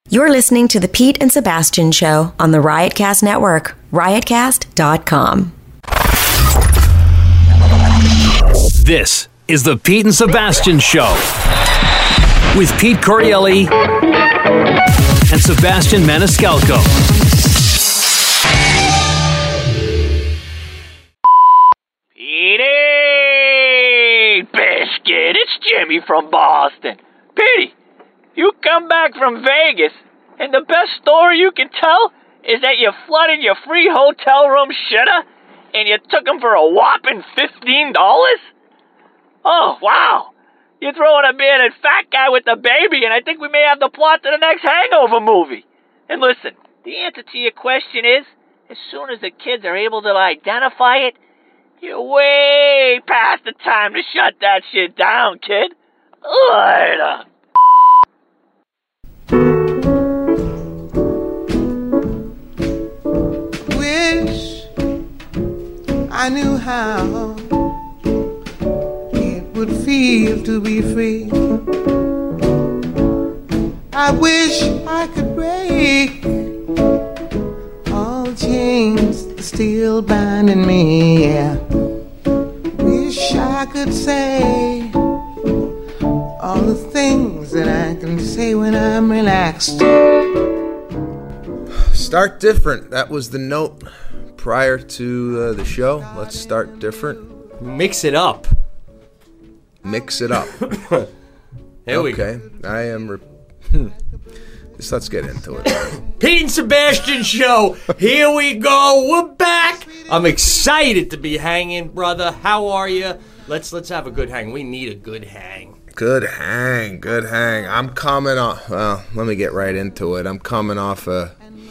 You're listening to the Pete and Sebastian Show on the Riotcast Network, riotcast.com. This is the Pete and Sebastian Show with Pete Corielli and Sebastian Maniscalco. Petey Biscuit, it's Jimmy from Boston. Petey, you come back from Vegas, and the best story you can tell is that you flooded your free hotel room shitter, and you took him for a whopping $15? Oh, wow. You're throwing a bearded fat guy with the baby, and I think we may have the plot to the next Hangover movie. And listen, the answer to your question is, as soon as the kids are able to identify it, you're way past the time to shut that shit down, kid. Later. Wish I knew how it would feel to be free. I wish I could break all chains still binding me, yeah. Wish I could say all the things that I can say when I'm relaxed. Start different. That was the note prior to the show. Let's start different. Mix it up. Mix it up. Here we go. Okay. I am... Just let's get into it. Pete and Sebastian Show. Here we go. We're back. I'm excited to be hanging, brother. How are you? Let's have a good hang. We need a good hang. Good hang. I'm coming off... Well, let me get right into it. I'm coming off a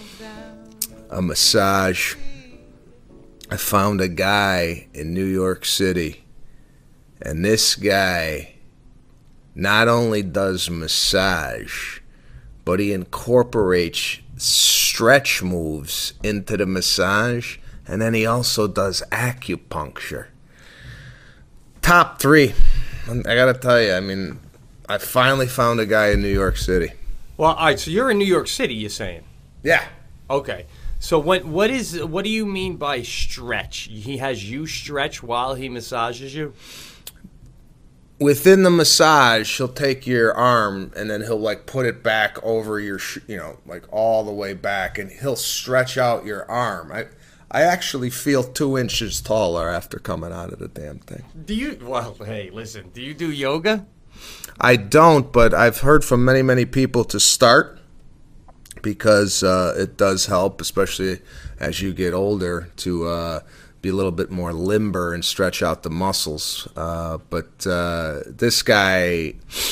massage. I found a guy in New York City, and this guy not only does massage, but he incorporates stretch moves into the massage, and then he also does acupuncture. Top 3. I gotta tell you, I mean, I finally found a guy in New York City. Well, all right, so you're in New York City, you're saying? Yeah. Okay. So what do you mean by stretch? He has you stretch while he massages you? Within the massage, he'll take your arm and then he'll like put it back over your, like all the way back, and he'll stretch out your arm. I actually feel 2 inches taller after coming out of the damn thing. Well, hey, listen, do you do yoga? I don't, but I've heard from many, many people to start, because it does help, especially as you get older, to be a little bit more limber and stretch out the muscles. But this guy,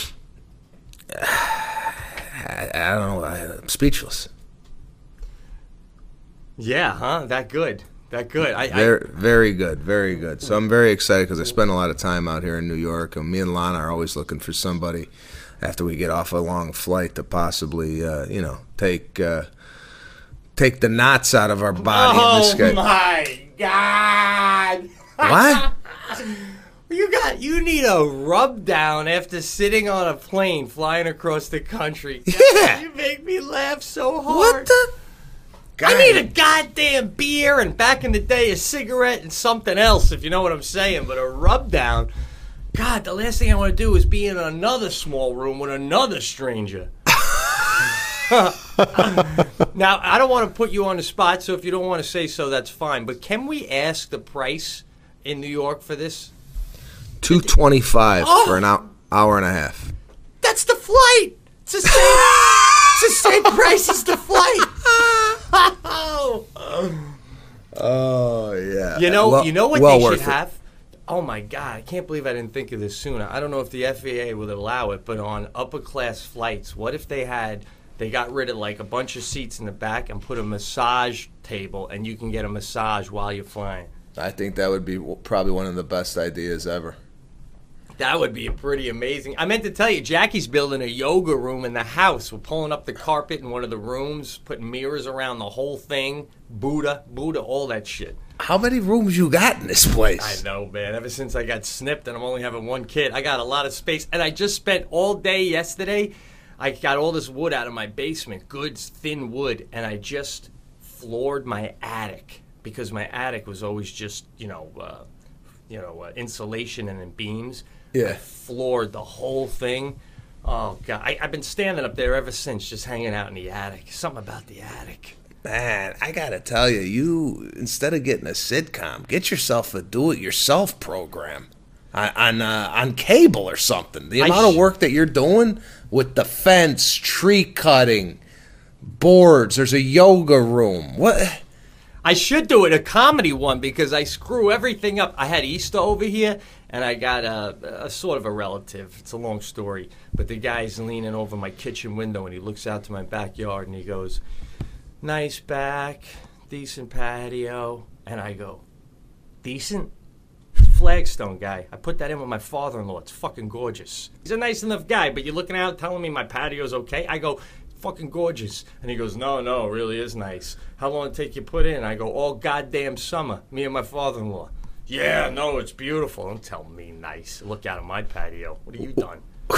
I don't know, I'm speechless. Yeah, huh? That good. Very good. So I'm very excited because I spend a lot of time out here in New York, and me and Lana are always looking for somebody after we get off a long flight to possibly, take the knots out of our body. Oh, in this guy. My God. What? You need a rub down after sitting on a plane flying across the country. God, Yeah. You make me laugh so hard. What the? I need a goddamn beer, and back in the day, a cigarette and something else, if you know what I'm saying. But a rub down, God, the last thing I want to do is be in another small room with another stranger. Now, I don't want to put you on the spot, so if you don't want to say so, that's fine. But can we ask the price in New York for this? $225 for an hour and a half. That's the flight. It's the same. It's the same price as the flight. Oh yeah. You know what well they worth should have? Oh my God, I can't believe I didn't think of this sooner. I don't know if the FAA would allow it, but on upper class flights, what if they got rid of like a bunch of seats in the back and put a massage table, and you can get a massage while you're flying? I think that would be probably one of the best ideas ever. That would be pretty amazing. I meant to tell you, Jackie's building a yoga room in the house. We're pulling up the carpet in one of the rooms, putting mirrors around the whole thing, Buddha, all that shit. How many rooms you got in this place? I know, man. Ever since I got snipped and I'm only having one kid, I got a lot of space. And I just spent all day yesterday. I got all this wood out of my basement, good thin wood, and I just floored my attic because my attic was always just, insulation and then beams. Yeah. I floored the whole thing. Oh, God. I've been standing up there ever since, just hanging out in the attic. Something about the attic. Man, I gotta tell you, you instead of getting a sitcom, get yourself a do-it-yourself program on cable or something. The amount of work that you're doing with the fence, tree cutting, boards. There's a yoga room. What? I should do it, a comedy one, because I screw everything up. I had Easter over here, and I got a sort of a relative. It's a long story, but the guy's leaning over my kitchen window, and he looks out to my backyard, and he goes, "Nice back, decent patio." And I go, "Decent?" Flagstone guy. I put that in with my father-in-law. It's fucking gorgeous. He's a nice enough guy, but you're looking out telling me my patio's okay? I go, "Fucking gorgeous." And he goes, no, it really is nice. How long it take you put in? I go, all goddamn summer, me and my father-in-law. Yeah, no, it's beautiful. Don't tell me nice. Look out at my patio. What have you done?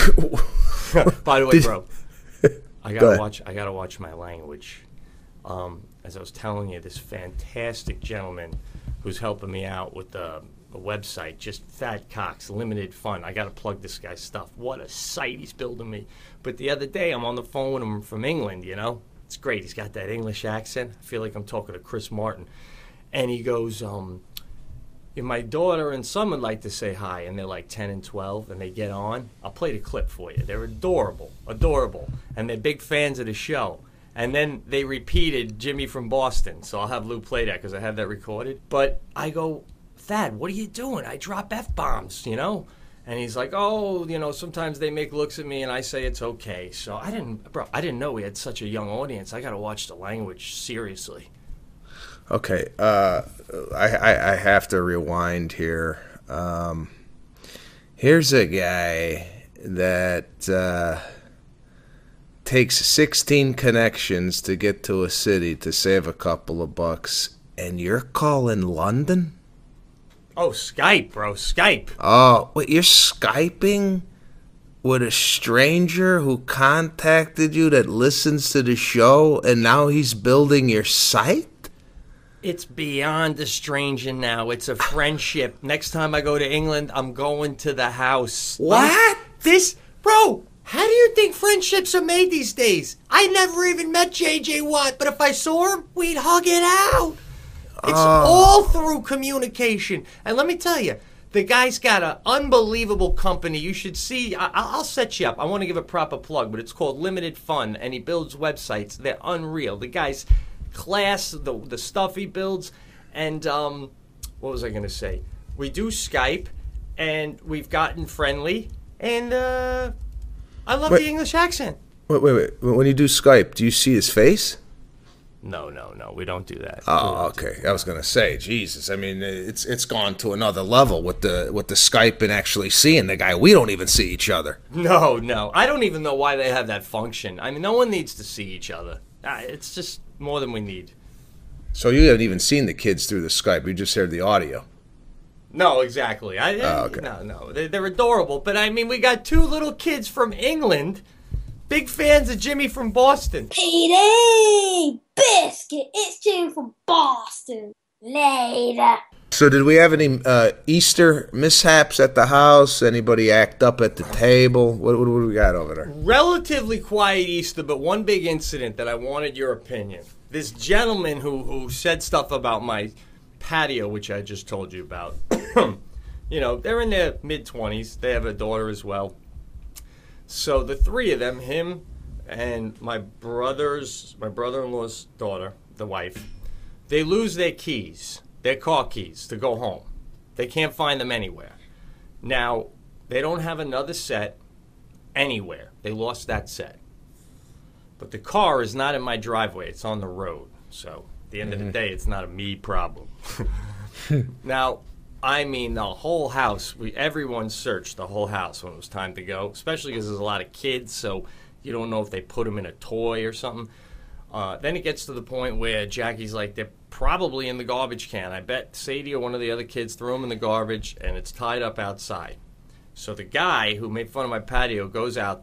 By the way, bro, I gotta watch my language. As I was telling you, this fantastic gentleman who's helping me out with the website, just Fat Cox, Limited Fun. I got to plug this guy's stuff. What a site he's building me. But the other day, I'm on the phone with him from England, It's great. He's got that English accent. I feel like I'm talking to Chris Martin. And he goes, my daughter and son would like to say hi, and they're like 10 and 12, and they get on. I'll play the clip for you. They're adorable, and they're big fans of the show. And then they repeated Jimmy from Boston, so I'll have Lou play that because I have that recorded. But I go, "Thad, what are you doing? I drop F-bombs, And he's like, "Oh, sometimes they make looks at me and I say it's okay." So I didn't know we had such a young audience. I got to watch the language seriously. Okay, I have to rewind here. Here's a guy that takes 16 connections to get to a city to save a couple of bucks, and you're calling London? Oh, Skype, bro, Skype. Oh, wait, you're Skyping with a stranger who contacted you that listens to the show, and now he's building your site? It's beyond a stranger now. It's a friendship. Next time I go to England, I'm going to the house. What? Bro, how do you think friendships are made these days? I never even met J.J. Watt, but if I saw him, we'd hug it out. It's all through communication. And let me tell you, the guy's got an unbelievable company. You should see. I'll set you up. I want to give a proper plug, but it's called Limited Fun, and he builds websites. They're unreal. The guy's class, the stuff he builds, and what was I going to say? We do Skype, and we've gotten friendly, and I love the English accent. Wait. When you do Skype, do you see his face? No, we don't do that. Oh, okay. I was gonna say, Jesus. I mean, it's gone to another level with the Skype and actually seeing the guy. We don't even see each other. No. I don't even know why they have that function. I mean, no one needs to see each other. It's just more than we need. So you haven't even seen the kids through the Skype. You just heard the audio. No, exactly. Okay. No. They're adorable. But I mean, we got two little kids from England. Big fans of Jimmy from Boston. Petey! Biscuit! It's Jimmy from Boston. Later. So did we have any Easter mishaps at the house? Anybody act up at the table? What do we got over there? Relatively quiet Easter, but one big incident that I wanted your opinion. This gentleman who said stuff about my patio, which I just told you about. They're in their mid-20s. They have a daughter as well. So the three of them, him and my brother-in-law's daughter, the wife, they lose their keys, their car keys, to go home. They can't find them anywhere. Now, they don't have another set anywhere. They lost that set. But the car is not in my driveway. It's on the road. So at the end of the day, it's not a me problem. Now, I mean, the whole house, everyone searched the whole house when it was time to go, especially because there's a lot of kids, so you don't know if they put them in a toy or something. Then it gets to the point where Jackie's like, they're probably in the garbage can. I bet Sadie or one of the other kids threw them in the garbage, and it's tied up outside. So the guy who made fun of my patio goes out there,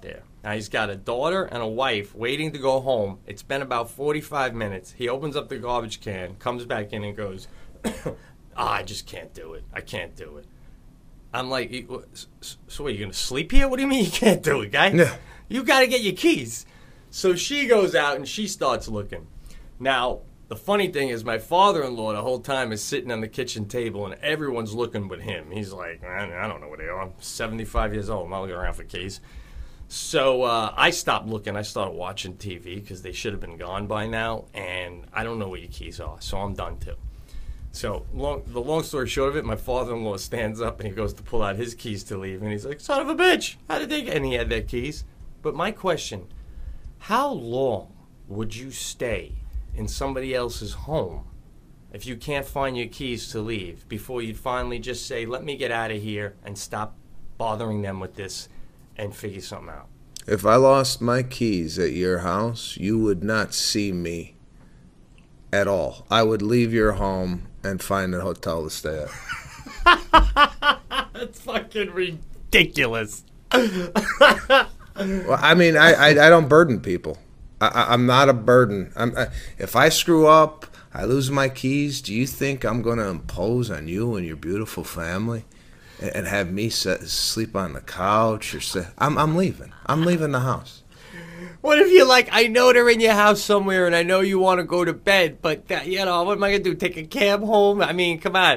Now, he's got a daughter and a wife waiting to go home. It's been about 45 minutes. He opens up the garbage can, comes back in and goes, I just can't do it. I can't do it. I'm like, so what, you going to sleep here? What do you mean you can't do it, guy? Yeah. You got to get your keys. So she goes out and she starts looking. Now, the funny thing is my father-in-law the whole time is sitting on the kitchen table and everyone's looking but him. He's like, I don't know where they are. I'm 75 years old. I'm not looking around for keys. So I stopped looking. I started watching TV because they should have been gone by now. And I don't know where your keys are, so I'm done too. So the long story short of it, my father-in-law stands up and he goes to pull out his keys to leave. And he's like, son of a bitch, how did they get? And he had their keys. But my question, how long would you stay in somebody else's home if you can't find your keys to leave before you'd finally just say, let me get out of here and stop bothering them with this and figure something out? If I lost my keys at your house, you would not see me at all. I would leave your home and find a hotel to stay at. That's fucking ridiculous. Well, I mean, I don't burden people. I'm not a burden. If I screw up, I lose my keys, do you think I'm going to impose on you and your beautiful family and have me sleep on the couch? I'm leaving. I'm leaving the house. What if you're like, I know they're in your house somewhere and I know you want to go to bed, but, what am I going to do, take a cab home? I mean, come on.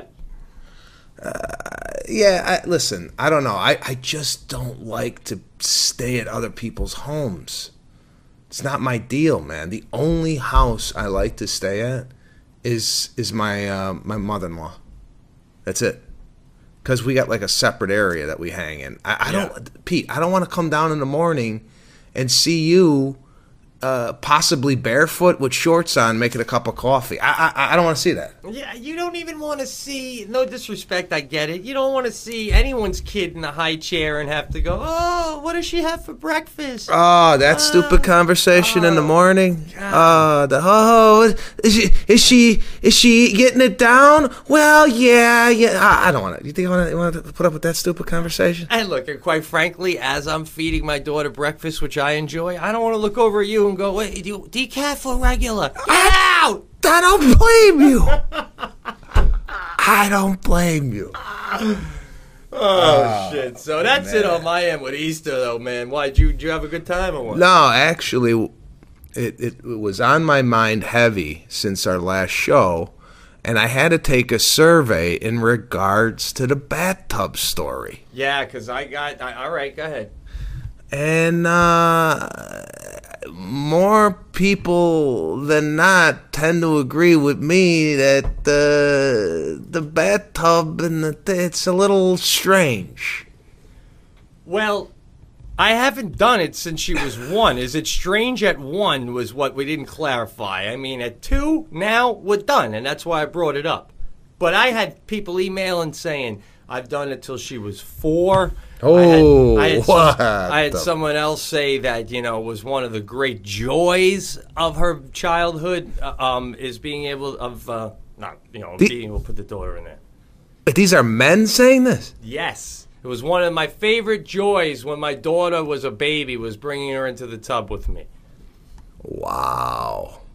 Listen, I don't know. I just don't like to stay at other people's homes. It's not my deal, man. The only house I like to stay at is my mother-in-law. That's it. Because we got like a separate area that we hang in. I don't, Pete, I don't want to come down in the morning and see you possibly barefoot with shorts on making a cup of coffee. I don't want to see that. Yeah, you don't even want to see, no disrespect, I get it. You don't want to see anyone's kid in a high chair and have to go, oh, what does she have for breakfast? Oh, that stupid conversation in the morning. Is she getting it down? Well, yeah. I don't want to. You think I want to put up with that stupid conversation? And look, and quite frankly, as I'm feeding my daughter breakfast, which I enjoy, I don't want to look over at you and go, wait, decaf or regular? Get out! I don't blame you. I don't blame you. Oh, shit. So that's it on my end with Easter, though, man. Why, did you have a good time or what? No, actually, it was on my mind heavy since our last show, and I had to take a survey in regards to the bathtub story. Yeah, because all right, go ahead. And more people than not tend to agree with me that the bathtub and it's a little strange. Well, I haven't done it since she was 1. Is it strange at 1 was what we didn't clarify. I mean, at 2, now we're done, and that's why I brought it up. But I had people emailing saying, I've done it till she was 4. I had someone else say that, it was one of the great joys of her childhood is being able being able to put the daughter in there. But these are men saying this? Yes. It was one of my favorite joys when my daughter was a baby, was bringing her into the tub with me. Wow.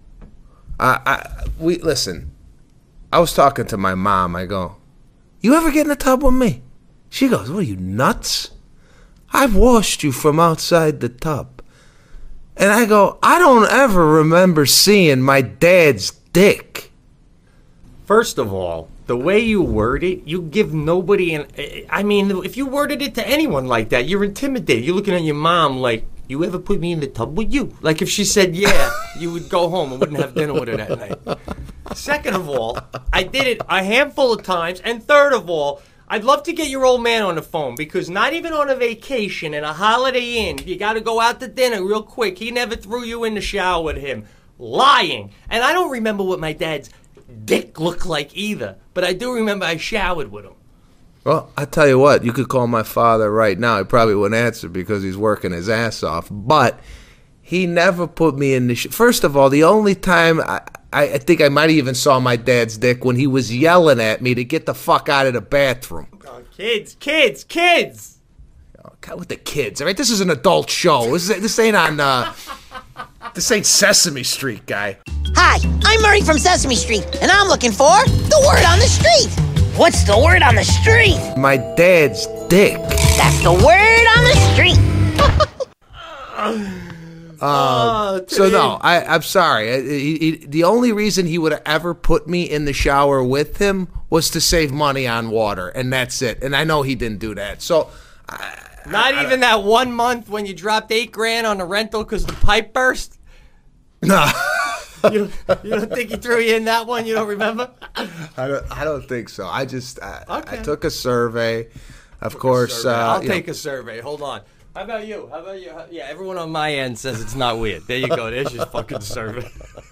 Listen, I was talking to my mom. I go, you ever get in the tub with me? She goes, what are you, nuts? I've washed you from outside the tub. And I go, I don't ever remember seeing my dad's dick. First of all, the way you word it, you give nobody if you worded it to anyone like that, you're intimidated. You're looking at your mom like, you ever put me in the tub with you? Like if she said yeah, you would go home and wouldn't have dinner with her that night. Second of all, I did it a handful of times. And third of all, I'd love to get your old man on the phone because not even on a vacation in a Holiday Inn, you got to go out to dinner real quick. He never threw you in the shower with him. Lying. And I don't remember what my dad's dick looked like either, but I do remember I showered with him. Well, I tell you what, you could call my father right now. He probably wouldn't answer because he's working his ass off. But he never put me in the First of all, the only time I think I might have even saw my dad's dick when he was yelling at me to get the fuck out of the bathroom. Oh, kids. God, with the kids. All right, this is an adult show. This ain't on. This ain't Sesame Street, guy. Hi, I'm Murray from Sesame Street, and I'm looking for the word on the street. What's the word on the street? My dad's dick. That's the word on the street. So no, I'm sorry. The only reason he would have ever put me in the shower with him was to save money on water, and that's it. And I know he didn't do that. So, Not even that 1 month when you dropped $8,000 on the rental because the pipe burst. no, You don't think he threw you in that one? You don't remember? I don't think so. I Okay. took a survey. Of course, I'll take a survey. Hold on. How about you? Yeah, everyone on my end says it's not weird. There you go. There's your fucking survey.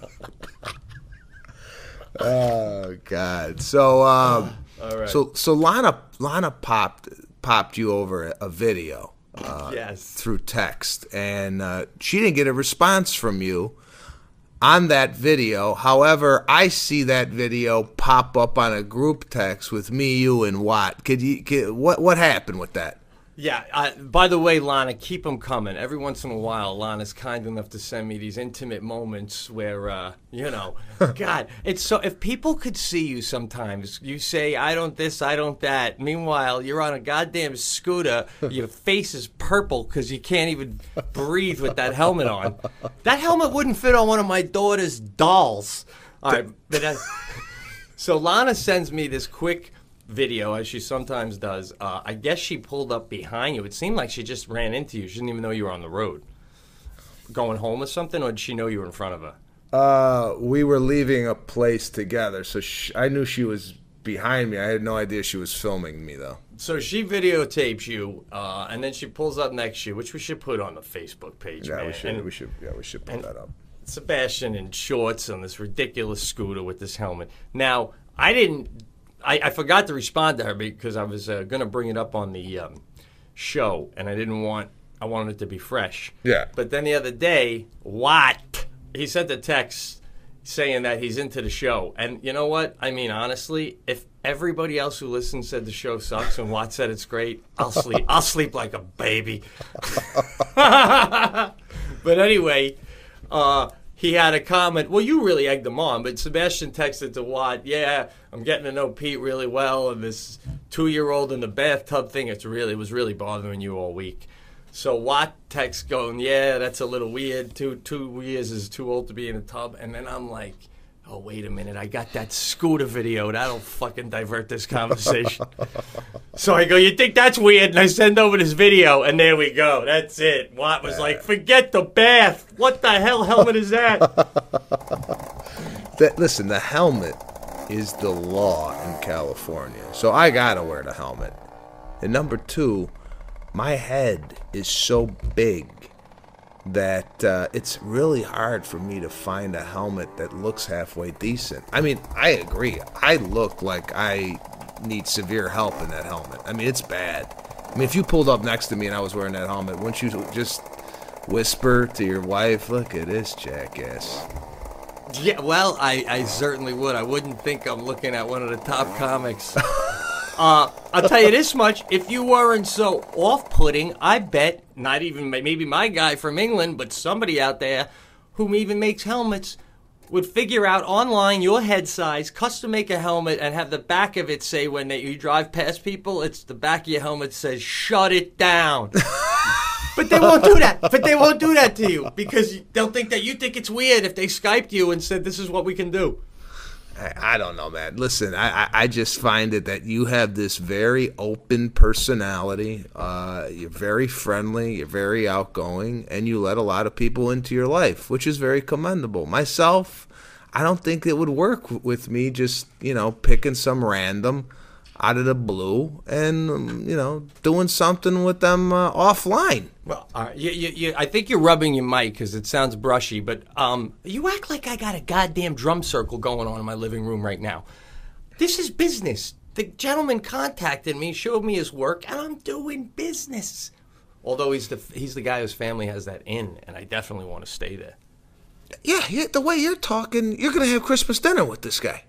Oh God. So All right. so Lana popped you over a video. Yes. Through text, and she didn't get a response from you on that video. However, I see that video pop up on a group text with me, you, and Watt. What happened with that? Yeah. By the way, Lana, keep them coming. Every once in a while, Lana's kind enough to send me these intimate moments where, God, it's so. If people could see you sometimes, you say, I don't this, I don't that. Meanwhile, you're on a goddamn scooter. Your face is purple because you can't even breathe with that helmet on. That helmet wouldn't fit on one of my daughter's dolls. All right. So Lana sends me this quick video, as she sometimes does. I guess she pulled up behind you. It seemed like she just ran into you. She didn't even know you were on the road. Going home or something, or did she know you were in front of her? We were leaving a place together, so I knew she was behind me. I had no idea she was filming me, though. So she videotapes you, and then she pulls up next to you, which we should put on the Facebook page. Yeah, man. we should put that up. Sebastian in shorts on this ridiculous scooter with this helmet. Now, I forgot to respond to her because I was going to bring it up on the show, and I wanted it to be fresh. Yeah. But then the other day, Watt, he sent a text saying that he's into the show. And you know what? I mean, honestly, if everybody else who listens said the show sucks and Watt said it's great, I'll sleep. I'll sleep like a baby. But anyway, he had a comment. Well, you really egged him on, but Sebastian texted to Watt, yeah, I'm getting to know Pete really well, and this 2-year-old in the bathtub thing, it was really bothering you all week. So Watt texts going, yeah, that's a little weird. 2 years is too old to be in a tub. And then I'm like, oh, wait a minute. I got that scooter video. That'll fucking divert this conversation. So I go, you think that's weird? And I send over this video, and there we go. That's it. Watt was like, forget the bath. What the hell helmet is that? Listen, the helmet is the law in California, so I gotta wear the helmet. And number two, my head is so big that it's really hard for me to find a helmet that looks halfway decent. I mean, I agree. I look like I need severe help in that helmet. I mean, it's bad. I mean, if you pulled up next to me and I was wearing that helmet, wouldn't you just whisper to your wife, look at this jackass? Yeah, well, I certainly would. I wouldn't think I'm looking at one of the top comics. I'll tell you this much. If you weren't so off-putting, I bet not even maybe my guy from England, but somebody out there who even makes helmets would figure out online your head size, custom make a helmet, and have the back of it say when you drive past people, it's the back of your helmet says, shut it down. But they won't do that. But they won't do that to you because they'll think that you think it's weird if they Skyped you and said, this is what we can do. I don't know, man. Listen, I just find it that you have this very open personality. You're very friendly. You're very outgoing. And you let a lot of people into your life, which is very commendable. Myself, I don't think it would work with me just, picking some random out of the blue and, doing something with them offline. Well, I think you're rubbing your mic because it sounds brushy, but you act like I got a goddamn drum circle going on in my living room right now. This is business. The gentleman contacted me, showed me his work, and I'm doing business. Although he's the guy whose family has that inn, and I definitely want to stay there. Yeah, the way you're talking, you're going to have Christmas dinner with this guy.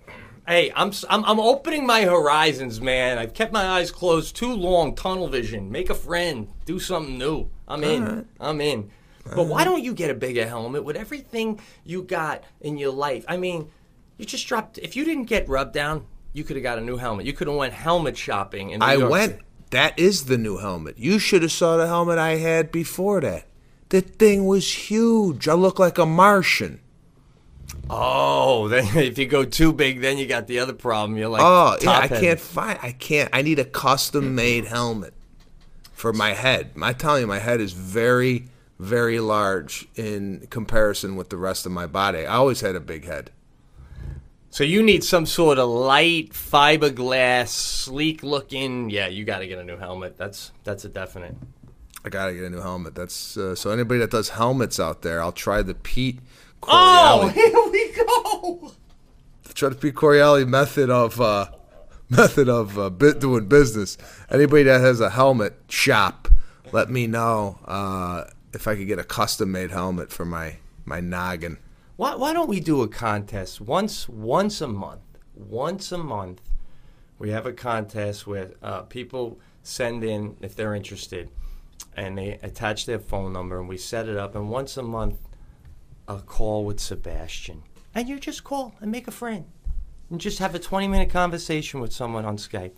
Hey, I'm opening my horizons, man. I've kept my eyes closed too long. Tunnel vision. Make a friend. Do something new. I'm in. Right. I'm in. But why don't you get a bigger helmet with everything you got in your life? I mean, you just dropped. If you didn't get rubbed down, you could have got a new helmet. You could have went helmet shopping in New York went. City. That is the new helmet. You should have saw the helmet I had before that. The thing was huge. I look like a Martian. Oh, then if you go too big, then you got the other problem. You're like, I need a custom-made helmet for my head. I'm telling you, my head is very, very large in comparison with the rest of my body. I always had a big head. So you need some sort of light fiberglass, sleek-looking. Yeah, you got to get a new helmet. That's a definite. I gotta get a new helmet. That's so anybody that does helmets out there, I'll try the Pete Corielli. Oh, here we go. Try the Pete Corielli method of doing business. Anybody that has a helmet shop, let me know if I could get a custom-made helmet for my noggin. Why don't we do a contest once a month? Once a month, we have a contest where people send in if they're interested, and they attach their phone number, and we set it up. And once a month, a call with Sebastian, and you just call and make a friend, and just have a 20-minute conversation with someone on Skype.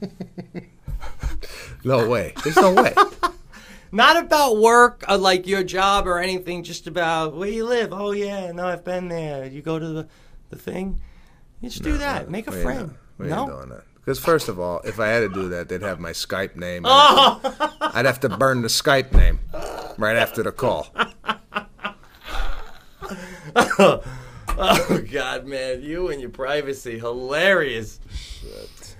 No way. There's no way. Not about work, or like your job or anything, just about where you live. Oh, yeah, no, I've been there. You go to the thing. You just do that. Make a friend. We ain't doing that. Because first of all, if I had to do that, they'd have my Skype name. Oh. I'd have to burn the Skype name right after the call. Oh, God, man. You and your privacy. Hilarious. Shit.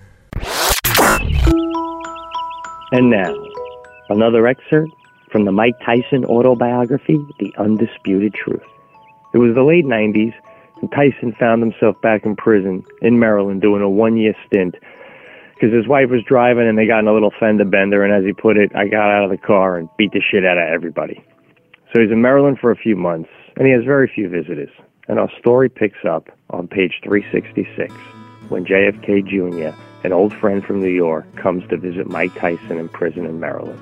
And now, another excerpt from the Mike Tyson autobiography, The Undisputed Truth. It was the late 90s, and Tyson found himself back in prison in Maryland doing a one-year stint because his wife was driving and they got in a little fender bender, and as he put it, I got out of the car and beat the shit out of everybody. So he's in Maryland for a few months, and he has very few visitors. And our story picks up on page 366 when JFK Jr., an old friend from New York, comes to visit Mike Tyson in prison in Maryland.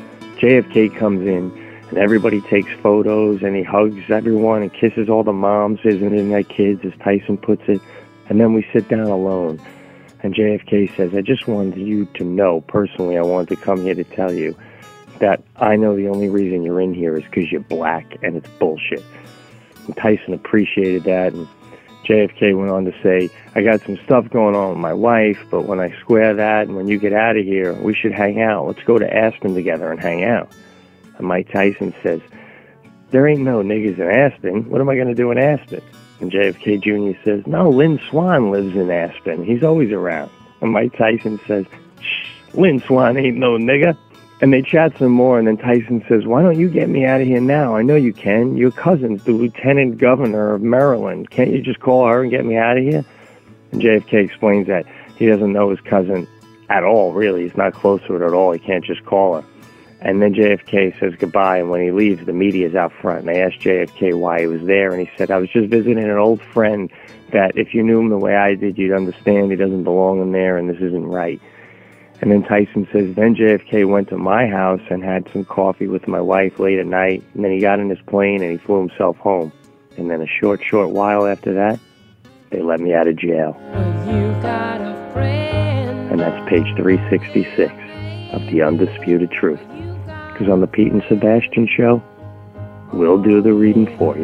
JFK comes in, and everybody takes photos, and he hugs everyone and kisses all the moms, visiting their kids, as Tyson puts it. And then we sit down alone, and JFK says, I just wanted you to know, personally, I wanted to come here to tell you that I know the only reason you're in here is because you're black, and it's bullshit. And Tyson appreciated that, and JFK went on to say, I got some stuff going on with my wife, but when I square that and when you get out of here, we should hang out. Let's go to Aspen together and hang out. And Mike Tyson says, there ain't no niggas in Aspen. What am I going to do in Aspen? And JFK Jr. says, no, Lynn Swan lives in Aspen. He's always around. And Mike Tyson says, shh, Lynn Swan ain't no nigga. And they chat some more, and then Tyson says, why don't you get me out of here now? I know you can. Your cousin's the lieutenant governor of Maryland. Can't you just call her and get me out of here? And JFK explains that he doesn't know his cousin at all, really. He's not close to her at all. He can't just call her. And then JFK says goodbye, and when he leaves, the media's out front. And they asked JFK why he was there, and he said, I was just visiting an old friend that if you knew him the way I did, you'd understand he doesn't belong in there, and this isn't right. And then Tyson says, then JFK went to my house and had some coffee with my wife late at night, and then he got in his plane and he flew himself home. And then a short while after that, they let me out of jail. You got a friend. And that's page 366 of The Undisputed Truth. Because on the Pete and Sebastian Show, we'll do the reading for you.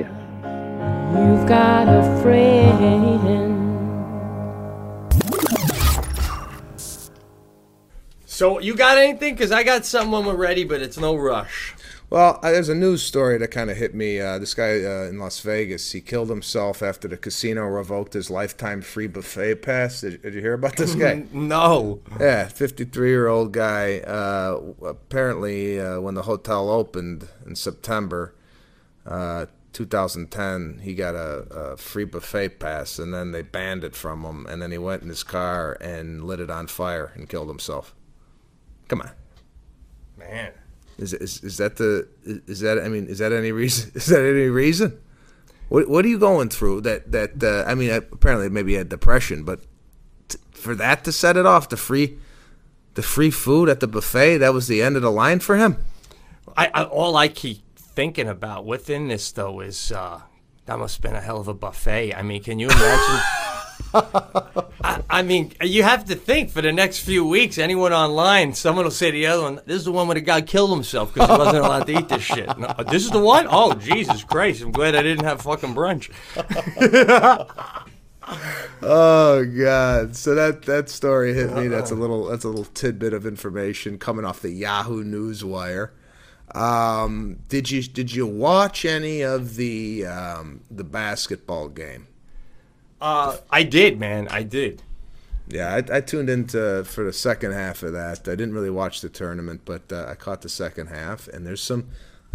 You've got a friend. So you got anything? Because I got something when we're ready, but it's no rush. Well, there's a news story that kind of hit me. This guy in Las Vegas, he killed himself after the casino revoked his lifetime free buffet pass. Did you hear about this guy? No. Yeah, 53-year-old guy. Apparently, when the hotel opened in September 2010, he got a free buffet pass, and then they banned it from him, and then he went in his car and lit it on fire and killed himself. Come on, man. Is that any reason? Is that any reason? What are you going through? Apparently maybe he had depression, but for that to set it off, the free food at the buffet, that was the end of the line for him? All I keep thinking about within this, though, is that must have been a hell of a buffet. I mean, can you imagine? I mean, you have to think for the next few weeks, anyone online, someone will say to the other one, this is the one where the guy killed himself because he wasn't allowed to eat this shit. No, this is the one? Oh, Jesus Christ. I'm glad I didn't have fucking brunch. Oh God! So that story hit me. That's a little tidbit of information coming off the Yahoo News wire. Did you watch any of the basketball game? I did, man. I did. Yeah, I tuned into for the second half of that. I didn't really watch the tournament, but I caught the second half, and there's some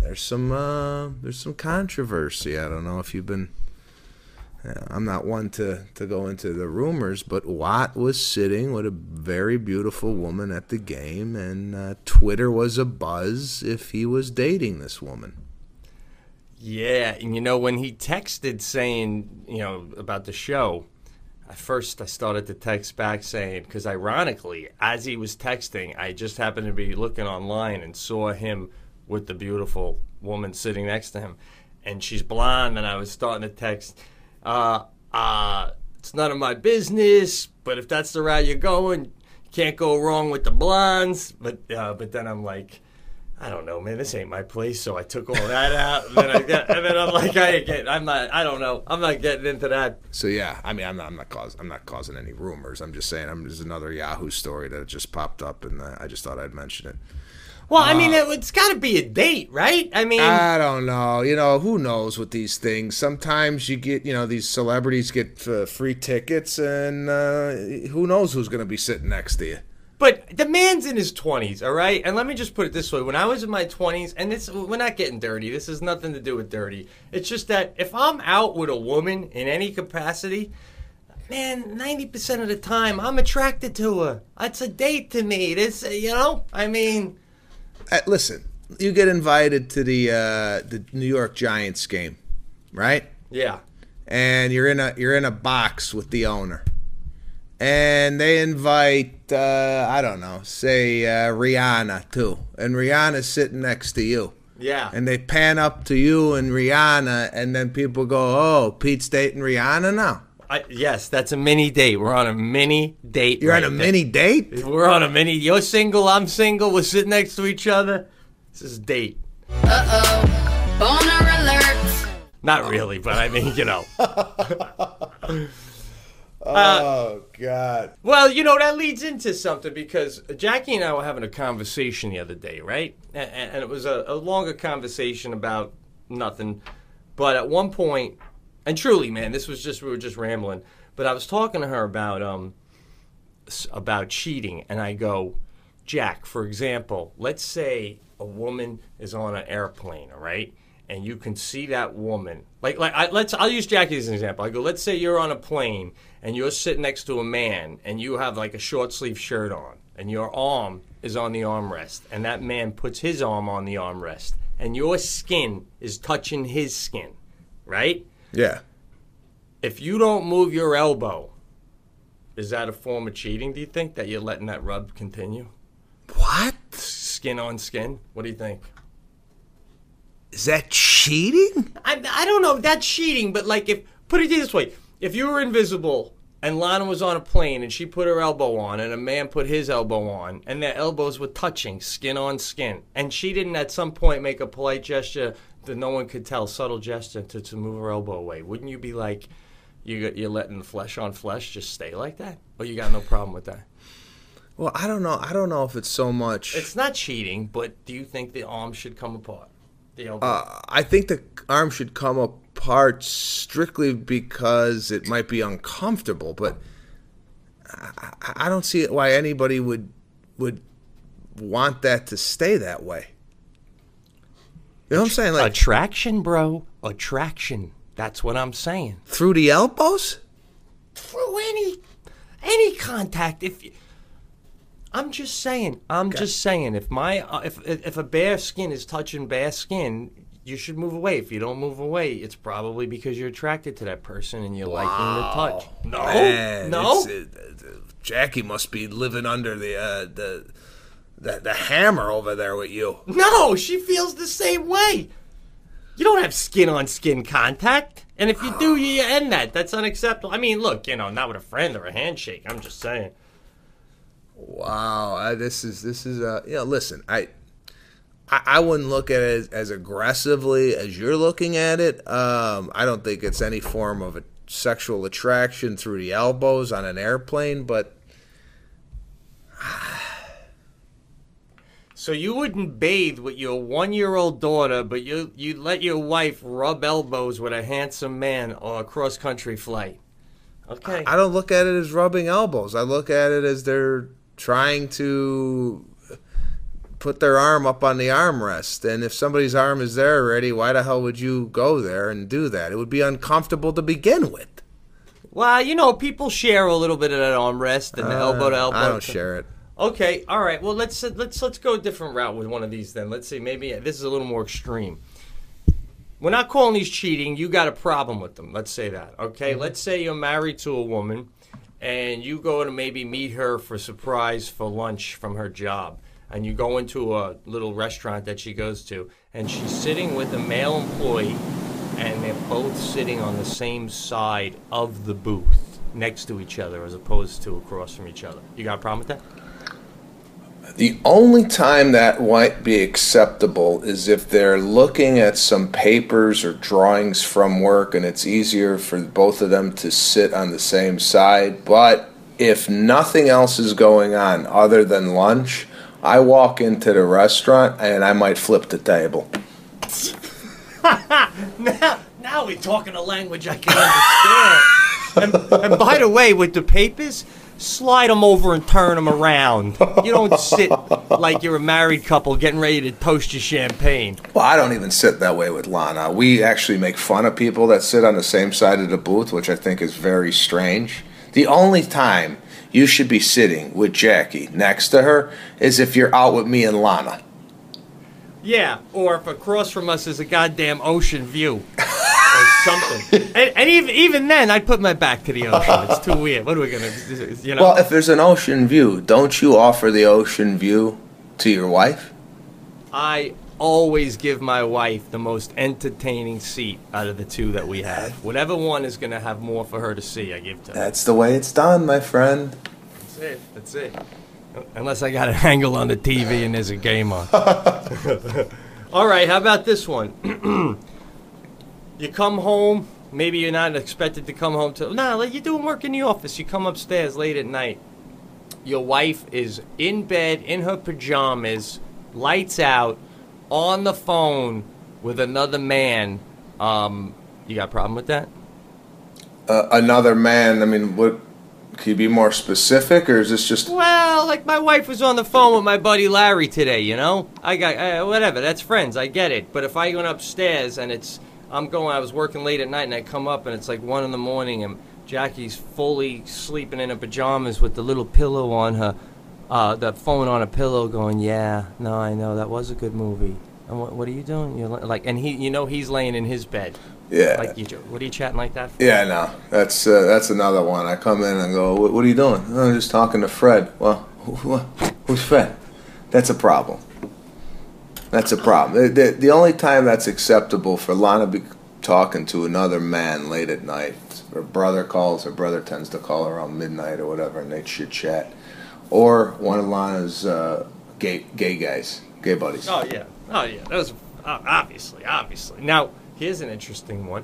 controversy. I don't know if you've been. I'm not one to go into the rumors, but Watt was sitting with a very beautiful woman at the game, and Twitter was abuzz if he was dating this woman. Yeah, and when he texted saying, about the show, at first I started to text back saying, because ironically, as he was texting, I just happened to be looking online and saw him with the beautiful woman sitting next to him, and she's blonde, and I was starting to text, it's none of my business, but if that's the route you're going, you can't go wrong with the blondes. But then I'm like, I don't know, man, this ain't my place. So I took all that out, and then I'm like, I'm not getting into that. So yeah, I mean, I'm not causing any rumors. I'm just saying, there's another Yahoo story that just popped up, and I just thought I'd mention it. Well, I mean, it's got to be a date, right? I mean, I don't know. Who knows with these things? Sometimes you get, these celebrities get free tickets, and who knows who's going to be sitting next to you. But the man's in his 20s, all right? And let me just put it this way. When I was in my 20s, and we're not getting dirty. This has nothing to do with dirty. It's just that if I'm out with a woman in any capacity, man, 90% of the time, I'm attracted to her. It's a date to me. I mean... Listen, you get invited to the New York Giants game, right? Yeah. And you're in a box with the owner, and they invite I don't know, say Rihanna too, and Rihanna's sitting next to you. Yeah. And they pan up to you and Rihanna, and then people go, "Oh, Pete's dating Rihanna now." Yes, that's a mini date. We're on a mini date. You're on a mini date? We're on a mini. You're single, I'm single. We're sitting next to each other. This is date. Uh-oh. Boner alert. Not really, but I mean, Oh, God. Well, that leads into something, because Jackie and I were having a conversation the other day, right? And it was a longer conversation about nothing. But at one point... And truly, man, we were just rambling. But I was talking to her about cheating, and I go, Jack, for example, let's say a woman is on an airplane, all right, and you can see that woman. I'll use Jackie as an example. I go, let's say you're on a plane and you're sitting next to a man, and you have like a short sleeve shirt on, and your arm is on the armrest, and that man puts his arm on the armrest, and your skin is touching his skin, right? Yeah. If you don't move your elbow, is that a form of cheating, do you think, that you're letting that rub continue? What? Skin on skin? What do you think? Is that cheating? I don't know if that's cheating, but put it this way. If you were invisible and Lana was on a plane and she put her elbow on and a man put his elbow on and their elbows were touching, skin on skin, and she didn't at some point make a polite gesture that no one could tell, subtle gesture to move her elbow away, wouldn't you be like, you're letting flesh on flesh just stay like that? Or you got no problem with that? Well, I don't know if it's so much... It's not cheating, but do you think the arm should come apart? The elbow? I think the arm should come apart strictly because it might be uncomfortable, but I don't see why anybody would want that to stay that way. You know what I'm saying? Attraction, bro. Attraction. That's what I'm saying. Through the elbows? Through any contact. I'm just saying. If a bare skin is touching bare skin, you should move away. If you don't move away, it's probably because you're attracted to that person and you're liking the touch. No, Man, no. Jackie must be living under the hammer over there with you. No, she feels the same way. You don't have skin-on-skin contact. And if you do, you end that. That's unacceptable. I mean, look, not with a friend or a handshake. I'm just saying. Wow, this is listen, I wouldn't look at it as aggressively as you're looking at it. I don't think it's any form of a sexual attraction through the elbows on an airplane, but so you wouldn't bathe with your 1-year-old daughter, but you let your wife rub elbows with a handsome man on a cross-country flight. Okay. I don't look at it as rubbing elbows. I look at it as they're trying to put their arm up on the armrest. And if somebody's arm is there already, why the hell would you go there and do that? It would be uncomfortable to begin with. Well, people share a little bit of that armrest and the elbow to elbow. I don't share it. Okay, all right. Well, let's go a different route with one of these then. Let's see. Maybe this is a little more extreme. We're not calling these cheating. You got a problem with them. Let's say that. Okay. Mm-hmm. Let's say you're married to a woman, and you go to maybe meet her for surprise for lunch from her job, and you go into a little restaurant that she goes to, and she's sitting with a male employee, and they're both sitting on the same side of the booth, next to each other, as opposed to across from each other. You got a problem with that? The only time that might be acceptable is if they're looking at some papers or drawings from work and it's easier for both of them to sit on the same side. But if nothing else is going on other than lunch, I walk into the restaurant and I might flip the table. Now we're talking a language I can understand. And by the way, with the papers, slide them over and turn them around. You don't sit like you're a married couple getting ready to toast your champagne. Well, I don't even sit that way with Lana. We actually make fun of people that sit on the same side of the booth, which I think is very strange. The only time you should be sitting with Jackie next to her is if you're out with me and Lana. Yeah, or if across from us is a goddamn ocean view. Or something. And even then, I'd put my back to the ocean. It's too weird. What are we going to, Well, if there's an ocean view, don't you offer the ocean view to your wife? I always give my wife the most entertaining seat out of the two that we have. Whatever one is going to have more for her to see, I give to her. That's the way it's done, my friend. That's it. Unless I got an angle on the TV and there's a game on. All right, how about this one? You come home, maybe you're not expected to come home you're doing work in the office. You come upstairs late at night. Your wife is in bed, in her pajamas, lights out, on the phone with another man. You got a problem with that? Another man, I mean, what? Can you be more specific, or is this just... Well, like my wife was on the phone with my buddy Larry today, I got, whatever, that's friends, I get it. But if I went upstairs and I was working late at night and I come up and it's like 1 a.m. and Jackie's fully sleeping in her pajamas with the little pillow on her, the phone on a pillow going, yeah, no, I know, that was a good movie. And what are you doing? You're like, and he's laying in his bed. Yeah. Like, what are you chatting like that for? Yeah, no, that's another one. I come in and go, what are you doing? Oh, I'm just talking to Fred. Well, who's Fred? That's a problem. That's a problem. The only time that's acceptable for Lana to be talking to another man late at night, her brother calls, her brother tends to call around midnight or whatever, and they should chat. Or one of Lana's gay guys, gay buddies. Oh, yeah. That was obviously. Now, here's an interesting one.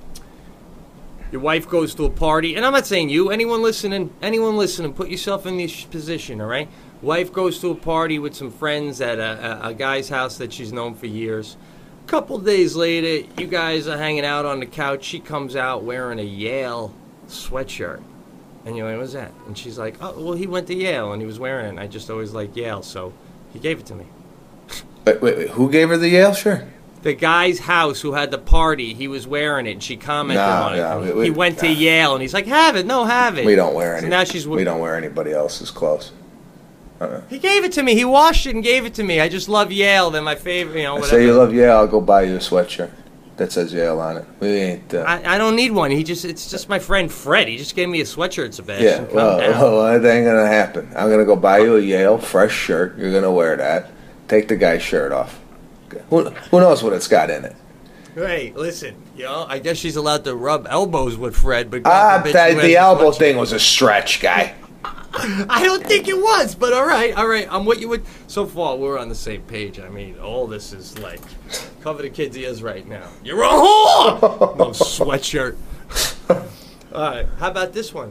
Your wife goes to a party, and I'm not saying you, anyone listening, put yourself in this position, all right? Wife goes to a party with some friends at a guy's house that she's known for years. A couple days later, you guys are hanging out on the couch. She comes out wearing a Yale sweatshirt. And you're like, what's that? And she's like, oh, well, he went to Yale, and he was wearing it, and I just always liked Yale, so he gave it to me. Wait, who gave her the Yale shirt? The guy's house who had the party, he was wearing it, and she commented on it. He went to Yale, and he's like, have it. We don't wear any. So now she's we don't wear anybody else's clothes. He gave it to me. He washed it and gave it to me. I just love Yale. They're my favorite, whatever. I say you love Yale, I'll go buy you a sweatshirt. that says Yale on it. We ain't. I don't need one. It's just my friend Fred. He just gave me a sweatshirt, Sebastian. Yeah, well, that ain't gonna happen. I'm gonna go buy you a Yale fresh shirt. You're gonna wear that. Take the guy's shirt off. Who knows what it's got in it? Hey, listen, I guess she's allowed to rub elbows with Fred, but the elbow thing was a stretch, guy. I don't think it was, but all right. I'm what you would. So far, we're on the same page. I mean, all this is like cover the kids' ears right now. You're a whore. No sweatshirt. All right. How about this one?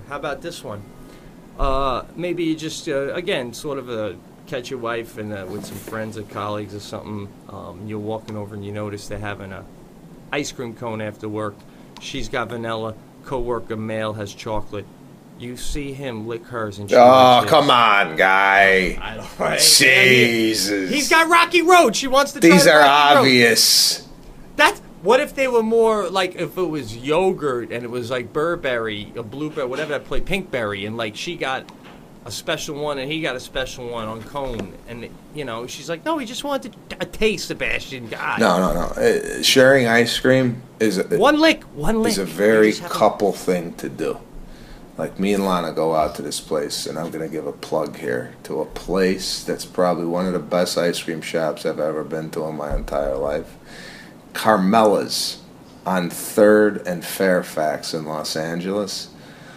Maybe you just again sort of catch your wife and with some friends or colleagues or something. You're walking over and you notice they're having a ice cream cone after work. She's got vanilla. Coworker male has chocolate. You see him lick hers and she licks come on, guy. I don't know. Jesus. He's got Rocky Road. She wants to try These are Rocky obvious. Road. What if they were more like if it was yogurt and it was like Burberry, a blueberry, whatever that played, pinkberry, and like she got a special one and he got a special one on cone, and she's like, no, he just wanted a taste, Sebastian. God. No. Sharing ice cream is one lick is a very couple thing to do. Like me and Lana go out to this place, and I'm going to give a plug here to a place that's probably one of the best ice cream shops I've ever been to in my entire life. Carmela's on 3rd and Fairfax in Los Angeles.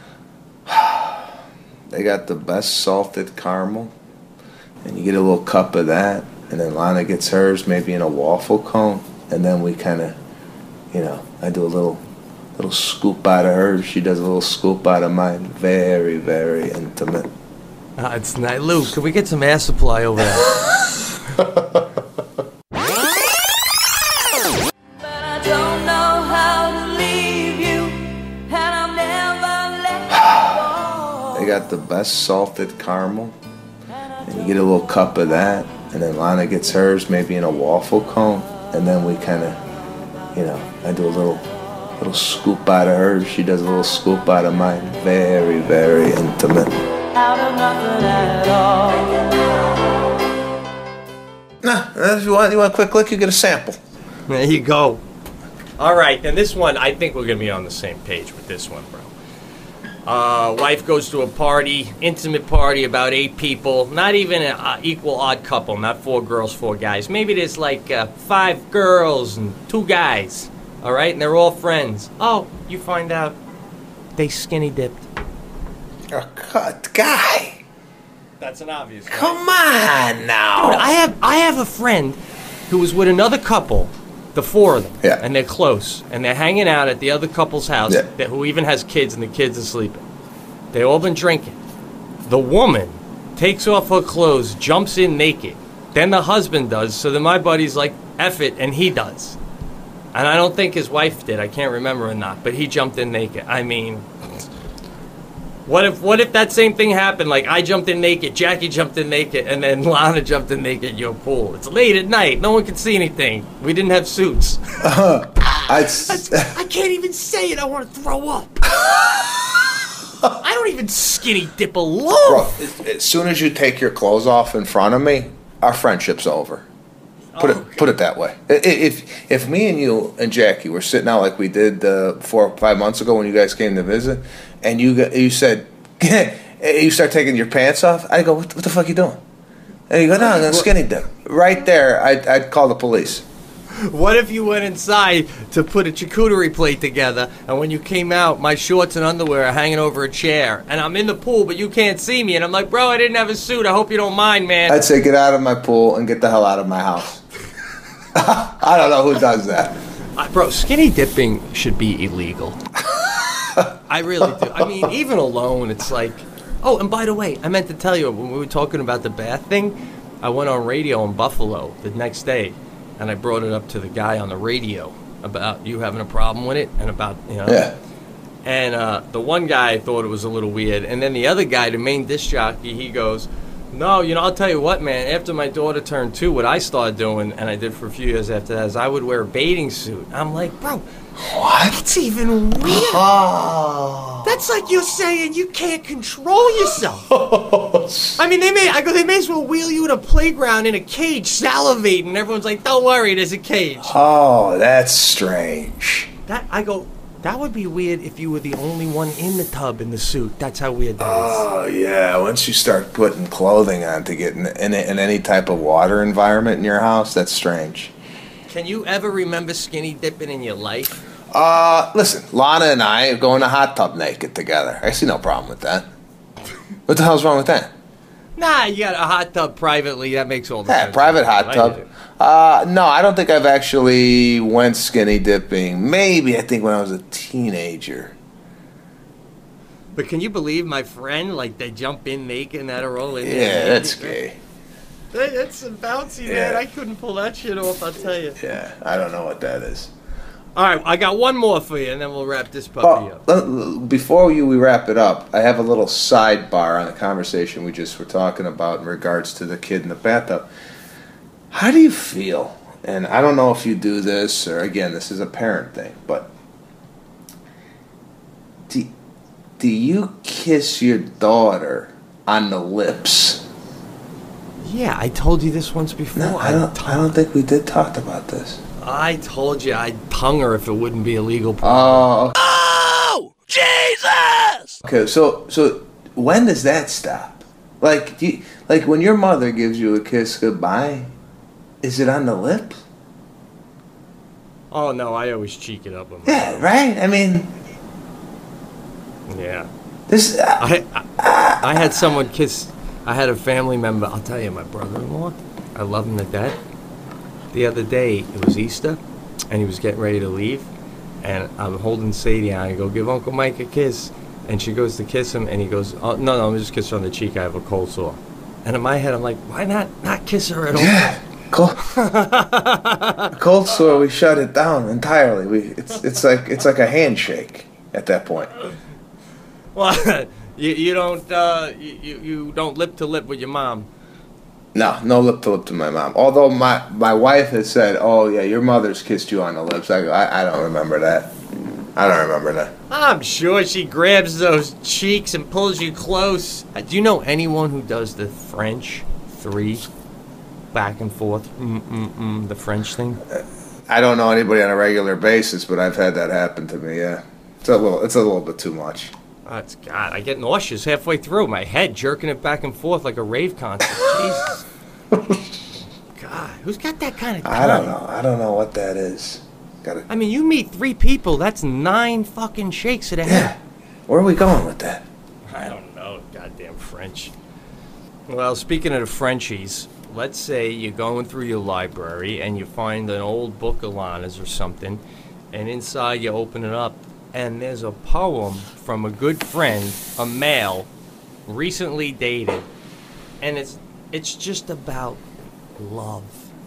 They got the best salted caramel, and you get a little cup of that, and then Lana gets hers maybe in a waffle cone, and then we kind of, I do a little scoop out of hers. She does a little scoop out of mine. Very, very intimate. It's nice. Lou, can we get some air supply over there? They got the best salted caramel, and you get a little cup of that, and then Lana gets hers maybe in a waffle cone, and then we kind of, I do a little scoop out of hers. She does a little scoop out of mine. Very, very intimate. Out of nothing at all. If you want a quick lick, you get a sample. There you go. All right, then this one, I think we're going to be on the same page with this one, bro. Wife goes to a party, intimate party, about 8 people. Not even an equal odd couple, not 4 girls, 4 guys. Maybe there's like 5 girls and 2 guys. All right, and they're all friends. Oh, you find out they skinny dipped. Oh, God, guy. That's an obvious one. Come on now. Dude, I have a friend who was with another couple, the 4 of them. Yeah. And they're close, and they're hanging out at the other couple's house, who even has kids, and the kids are sleeping. They all been drinking. The woman takes off her clothes, jumps in naked. Then the husband does. So then my buddy's like, F it, and he does. And I don't think his wife did. I can't remember or not. But he jumped in naked. I mean, what if that same thing happened? Like I jumped in naked, Jackie jumped in naked, and then Lana jumped in naked in your pool. It's late at night. No one can see anything. We didn't have suits. I can't even say it. I want to throw up. I don't even skinny dip a loaf. Bro, as soon as you take your clothes off in front of me, our friendship's over. Put it that way. If me and you and Jackie were sitting out like we did 4 or 5 months ago when you guys came to visit, and you said you start taking your pants off, I go, what the fuck you doing? And you go, no, I'm gonna skinny dip. Right there, I'd call the police. What if you went inside to put a charcuterie plate together, and when you came out, my shorts and underwear are hanging over a chair, and I'm in the pool, but you can't see me, and I'm like, bro, I didn't have a suit. I hope you don't mind, man. I'd say, get out of my pool and get the hell out of my house. I don't know who does that. Bro, skinny dipping should be illegal. I really do. I mean, even alone, it's like... Oh, and by the way, I meant to tell you, when we were talking about the bath thing, I went on radio in Buffalo the next day, and I brought it up to the guy on the radio about you having a problem with it, and about, Yeah. And the one guy thought it was a little weird, and then the other guy, the main disc jockey, he goes, No, I'll tell you what, man. After my daughter turned 2, what I started doing, and I did for a few years after that, is I would wear a bathing suit. I'm like, bro, What? that's even weird. Oh. That's like you're saying you can't control yourself. I mean, they may as well wheel you in a playground in a cage, salivating, and everyone's like, don't worry, there's a cage. Oh, that's strange. That would be weird if you were the only one in the tub in the suit. That's how weird that is. Oh, yeah. Once you start putting clothing on to get in any type of water environment in your house, that's strange. Can you ever remember skinny dipping in your life? Listen, Lana and I go in a hot tub naked together. I see no problem with that. What the hell's wrong with that? Nah, you got a hot tub privately. That makes all the sense. Yeah, private hot tub. No, I don't think I've actually went skinny dipping. Maybe, I think when I was a teenager. But can you believe my friend, like, they jump in naked and that are all in there? Yeah, that's gay. That's some bouncy, man. I couldn't pull that shit off, I'll tell you. Yeah, I don't know what that is. All right, I got one more for you, and then we'll wrap this puppy up. Before we wrap it up, I have a little sidebar on the conversation we just were talking about in regards to the kid in the bathtub. How do you feel? And I don't know if you do this, or again, this is a parent thing, but do you kiss your daughter on the lips? Yeah, I told you this once before. No, I don't think we did talk about this. I told you I'd tongue her if it wouldn't be illegal. Oh, Jesus! Okay, so when does that stop? Like, when your mother gives you a kiss goodbye, is it on the lips? Oh no, I always cheek it up with my Yeah, right. I mean, yeah. This. I had someone kiss. I had a family member. I'll tell you, my brother-in-law. I love him to death. The other day, it was Easter, and he was getting ready to leave, and I'm holding Sadie, and I go, give Uncle Mike a kiss, and she goes to kiss him, and he goes, oh, no, I'm just kiss her on the cheek, I have a cold sore. And in my head, I'm like, why not kiss her at all? Yeah, cold sore, we shut it down entirely. It's like a handshake at that point. Well, you don't lip to lip with your mom. No lip to lip to my mom. Although my wife has said, "Oh yeah, your mother's kissed you on the lips." I go, I don't remember that. I don't remember that. I'm sure she grabs those cheeks and pulls you close. Do you know anyone who does the French 3 back and forth? The French thing. I don't know anybody on a regular basis, but I've had that happen to me. Yeah, it's a little bit too much. God, I get nauseous halfway through. My head jerking it back and forth like a rave concert. Jesus. God, who's got that kind of time? I don't know what that is. I mean, you meet 3 people, that's 9 fucking shakes of the head. Yeah. Where are we going with that? I don't know. Goddamn French. Well, speaking of the Frenchies, let's say you're going through your library and you find an old book of Lana's or something, and inside you open it up, and there's a poem from a good friend, a male, recently dated, and it's just about love.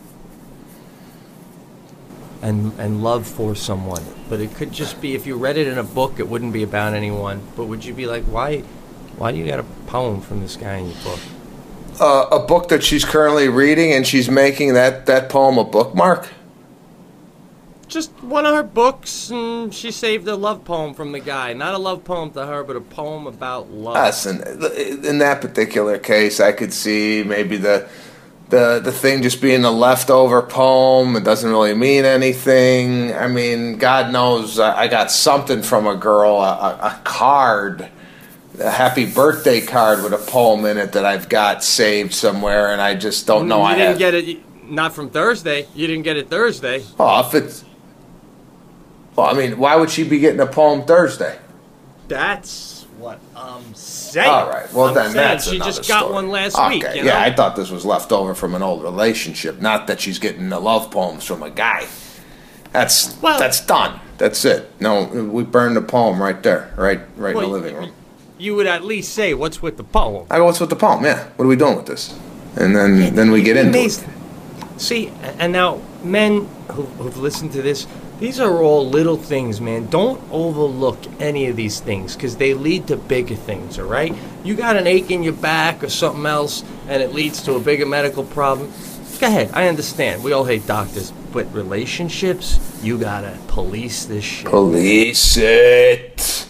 And love for someone. But it could just be, if you read it in a book, it wouldn't be about anyone. But would you be like, why do you got a poem from this guy in your book? A book that she's currently reading, and she's making that poem a bookmark? Just one of her books, and she saved a love poem from the guy. Not a love poem to her, but a poem about love. Listen, in that particular case, I could see maybe the thing just being a leftover poem. It doesn't really mean anything. I mean, God knows I got something from a girl, a card, a happy birthday card with a poem in it that I've got saved somewhere, and I just don't know. You didn't get it, not from Thursday. You didn't get it Thursday. Oh, if it's... Well, I mean, why would she be getting a poem Thursday? That's what I'm saying. All right, well then that's she another just got story. one last week. Okay, You know? yeah, I thought this was left over from an old relationship, not that she's getting the love poems from a guy. That's done. That's it. No, we burned the poem right there, right in the living room. You would at least say, "What's with the poem?" I go, "What's with the poem?" Yeah, what are we doing with this? And then we get into it. See, and now men who've listened to this, these are all little things, man. Don't overlook any of these things because they lead to bigger things, all right? You got an ache in your back or something else and it leads to a bigger medical problem. Go ahead, I understand. We all hate doctors. But relationships, you gotta police this shit. Police it.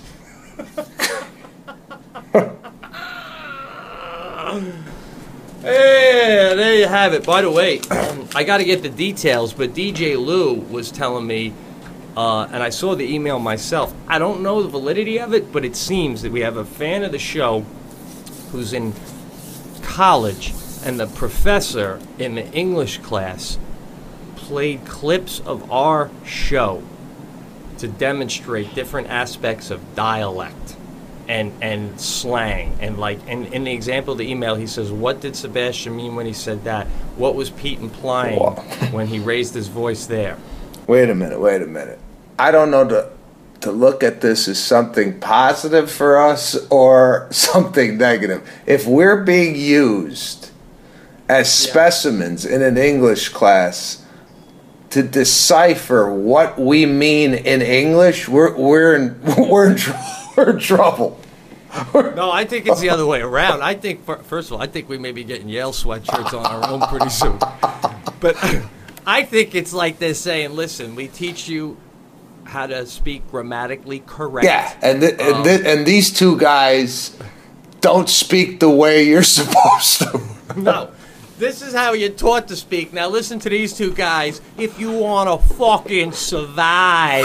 Hey, there you have it. By the way, I got to get the details, but DJ Lou was telling me, and I saw the email myself. I don't know the validity of it, but it seems that we have a fan of the show who's in college, and the professor in the English class played clips of our show to demonstrate different aspects of dialect. And slang, and in the example of the email, he says, what did Sebastian mean when he said that? What was Pete implying when he raised his voice there? Wait a minute. I don't know to look at this as something positive for us or something negative. If we're being used as specimens in an English class to decipher what we mean in English, we're in trouble. No, I think it's the other way around. I think, first of all, I think we may be getting Yale sweatshirts on our own pretty soon. But I think it's like they're saying, listen, we teach you how to speak grammatically correct. Yeah, and these two guys don't speak the way you're supposed to. No, this is how you're taught to speak. Now listen to these two guys if you want to fucking survive.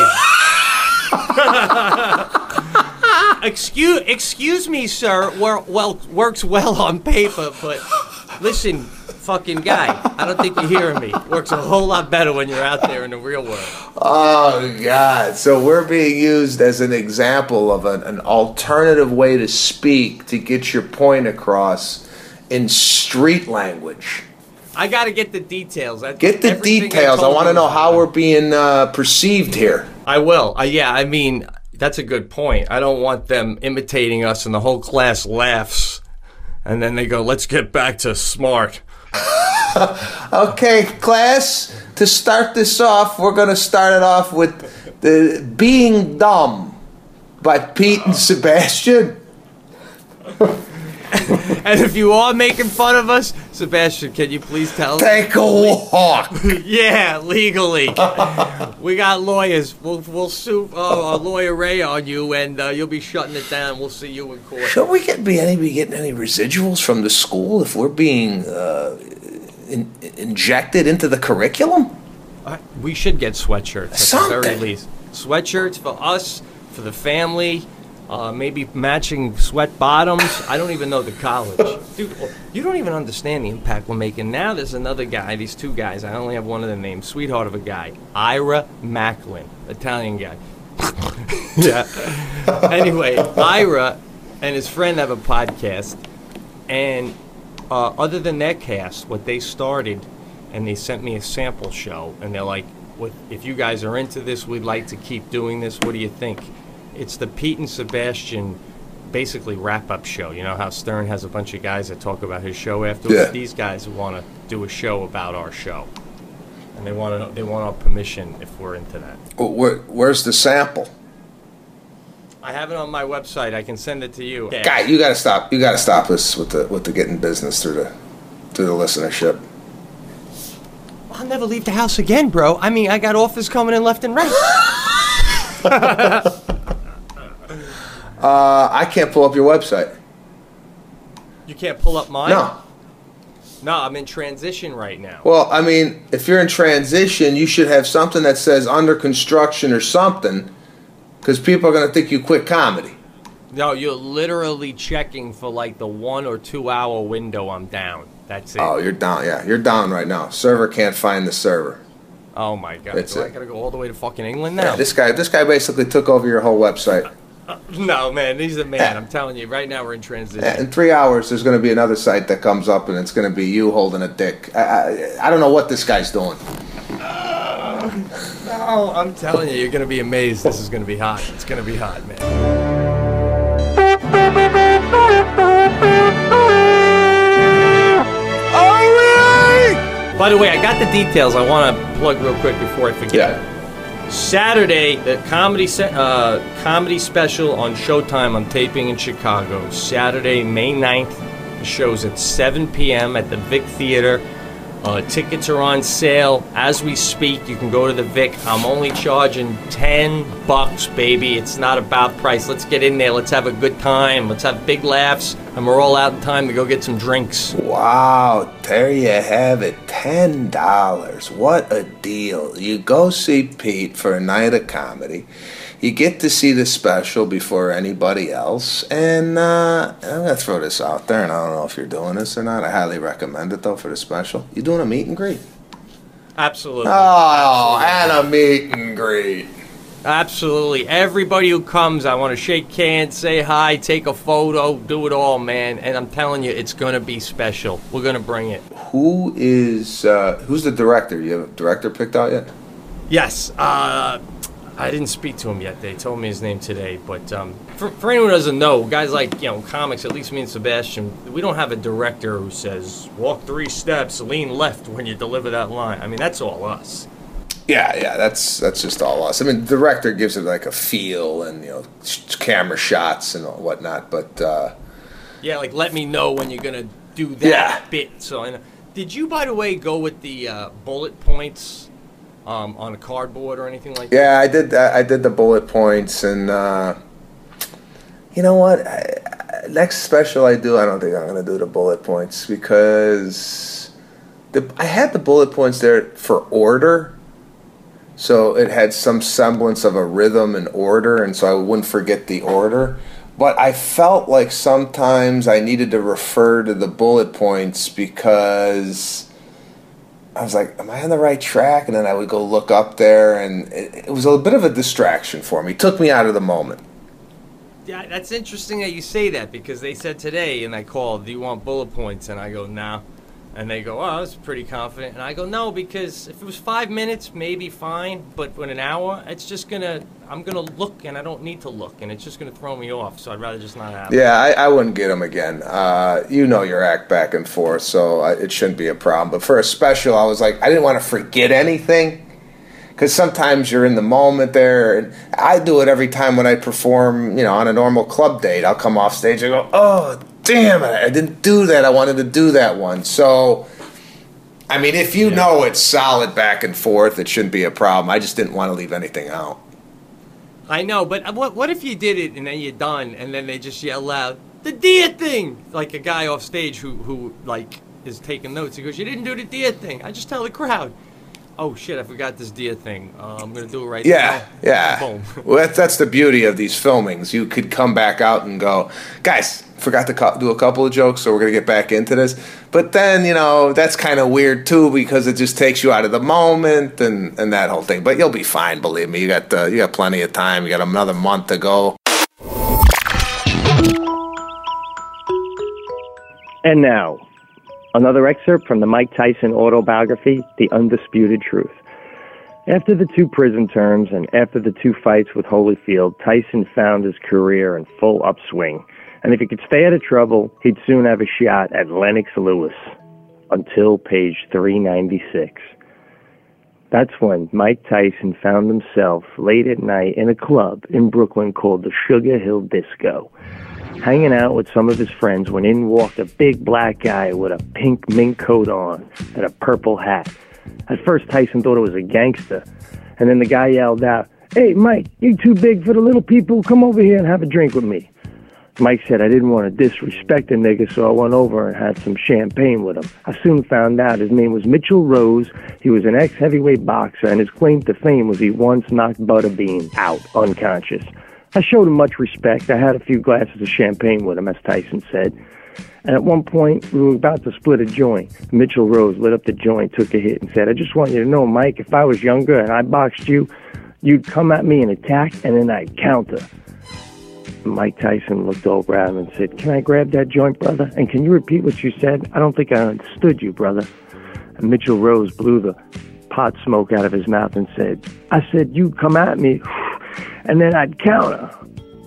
Excuse me, sir. Works well on paper, but listen, fucking guy, I don't think you're hearing me. Works a whole lot better when you're out there in the real world. Oh, God. So we're being used as an example of an alternative way to speak to get your point across in street language. I got to get the details. Get the details. I want to know how we're being perceived here. I will. Yeah, I mean, that's a good point. I don't want them imitating us and the whole class laughs. And then they go, let's get back to smart. Okay, class, to start this off, we're going to start it off with the Being Dumb by Pete and Sebastian. And if you are making fun of us, Sebastian, can you please tell us? Take a walk. Yeah, legally. We got lawyers. We'll sue Lawyer Ray on you, and you'll be shutting it down. We'll see you in court. Should we be getting any residuals from the school if we're being injected into the curriculum? We should get sweatshirts at the very least. Sweatshirts for us, for the family. Maybe matching sweat bottoms. I don't even know the college. Dude, you don't even understand the impact we're making. Now there's another guy, these two guys. I only have one of their names. Sweetheart of a guy. Ira Macklin. Italian guy. Yeah. Anyway, Ira and his friend have a podcast. And other than their cast, what they started, and they sent me a sample show. And they're like, if you guys are into this, we'd like to keep doing this. What do you think? It's the Pete and Sebastian, basically wrap-up show. You know how Stern has a bunch of guys that talk about his show afterwards? Yeah. These guys want to do a show about our show, and they want our permission if we're into that. Where's the sample? I have it on my website. I can send it to you. Yeah. Guy, you gotta stop. You gotta stop this with the getting business through the listenership. I'll never leave the house again, bro. I mean, I got offers coming in left and right. I can't pull up your website. You can't pull up mine? No. No, I'm in transition right now. Well, I mean, if you're in transition, you should have something that says under construction or something, because people are going to think you quit comedy. No, you're literally checking for like the 1 or 2 hour window I'm down. That's it. Oh, you're down. Yeah, you're down right now. Server can't find the server. Oh my God! That's I it. gotta go all the way to fucking England now? Yeah, this guy basically took over your whole website. No, man, he's the man. Yeah. I'm telling you, right now we're in transition. Yeah, in 3 hours, there's going to be another site that comes up, and it's going to be you holding a dick. I don't know what this guy's doing. No, I'm telling you, you're going to be amazed. This is going to be hot. It's going to be hot, man. By the way, I got the details. I want to plug real quick before I forget. Yeah. Saturday, the comedy special on Showtime. I'm taping in Chicago. Saturday, May 9th. The show's at 7 p.m. at the Vic Theater. Tickets are on sale as we speak. You can go to the Vic. I'm only charging $10, baby. It's not about price. Let's get in there. Let's have a good time. Let's have big laughs. And we're all out in time to go get some drinks. Wow, there you have it. $10. What a deal. You go see Pete for a night of comedy. You get to see the special before anybody else. And I'm going to throw this out there, and I don't know if you're doing this or not. I highly recommend it, though, for the special. You doing a meet and greet? Absolutely. Oh, and a meet and greet. Absolutely. Everybody who comes, I want to shake hands, say hi, take a photo, do it all, man. And I'm telling you, it's going to be special. We're going to bring it. Who's the director? You have a director picked out yet? Yes. I didn't speak to him yet. They told me his name today. But for anyone who doesn't know, guys like, comics, at least me and Sebastian, we don't have a director who says, walk 3 steps, lean left when you deliver that line. I mean, that's all us. Yeah, that's just all us. I mean, the director gives it like a feel and, camera shots and whatnot, but... yeah, like, let me know when you're going to do that bit. So, did you, by the way, go with the bullet points on a cardboard or anything like that? Yeah, I did that. I did the bullet points, and you know what? Next special I do, I don't think I'm going to do the bullet points because I had the bullet points there for order, so it had some semblance of a rhythm and order, and so I wouldn't forget the order. But I felt like sometimes I needed to refer to the bullet points because I was like, am I on the right track? And then I would go look up there, and it was a bit of a distraction for me. It took me out of the moment. Yeah, that's interesting that you say that, because they said today, and I called, do you want bullet points? And I go, no. And they go, oh, I was pretty confident. And I go, no, because if it was 5 minutes, maybe fine. But when an hour, it's just I'm going to look, and I don't need to look. And it's just going to throw me off. So I'd rather just not have it. Yeah, I wouldn't get them again. You know your act back and forth, so it shouldn't be a problem. But for a special, I was like, I didn't want to forget anything. Because sometimes you're in the moment there. And I do it every time when I perform, on a normal club date. I'll come off stage and go, oh, damn it, I didn't do that. I wanted to do that one. So, I mean, if you know it's solid back and forth, it shouldn't be a problem. I just didn't want to leave anything out. I know, but what if you did it and then you're done and then they just yell out, the deer thing? Like a guy off stage who is taking notes. He goes, you didn't do the deer thing. I just tell the crowd, oh, shit, I forgot this deer thing. I'm going to do it right now. Yeah. Boom. Well, that's the beauty of these filmings. You could come back out and go, guys, forgot to do a couple of jokes, so we're going to get back into this. But then, that's kind of weird, too, because it just takes you out of the moment and that whole thing. But you'll be fine, believe me. You got plenty of time. You got another month to go. And now, another excerpt from the Mike Tyson autobiography, The Undisputed Truth. After the 2 prison terms and after the 2 fights with Holyfield, Tyson found his career in full upswing. And if he could stay out of trouble, he'd soon have a shot at Lennox Lewis. Until page 396. That's when Mike Tyson found himself late at night in a club in Brooklyn called the Sugar Hill Disco. Hanging out with some of his friends when in walked a big black guy with a pink mink coat on and a purple hat. At first, Tyson thought it was a gangster. And then the guy yelled out, "Hey, Mike, you too big for the little people. Come over here and have a drink with me." Mike said, "I didn't want to disrespect the nigga, so I went over and had some champagne with him." I soon found out his name was Mitchell Rose. He was an ex-heavyweight boxer, and his claim to fame was he once knocked Butterbean out unconscious. I showed him much respect. I had a few glasses of champagne with him, as Tyson said. And at one point, we were about to split a joint. Mitchell Rose lit up the joint, took a hit, and said, "I just want you to know, Mike, if I was younger and I boxed you, you'd come at me and attack, and then I'd counter." Mike Tyson looked over at him and said, "Can I grab that joint, brother? And can you repeat what you said? I don't think I understood you, brother." And Mitchell Rose blew the pot smoke out of his mouth and said, "I said you'd come at me, and then I'd counter."